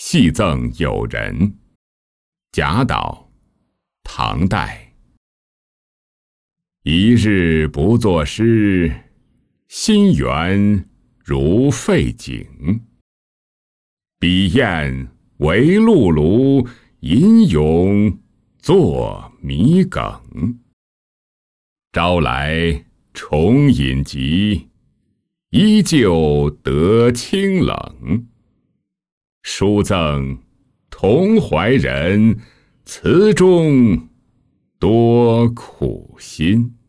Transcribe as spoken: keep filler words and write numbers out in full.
戏赠友人。贾岛，唐代。一日不作诗，心源如废井。笔砚为辘轳，吟咏作迷梗。朝来重饮急，依旧得清冷。书赠同怀人，词中多苦心。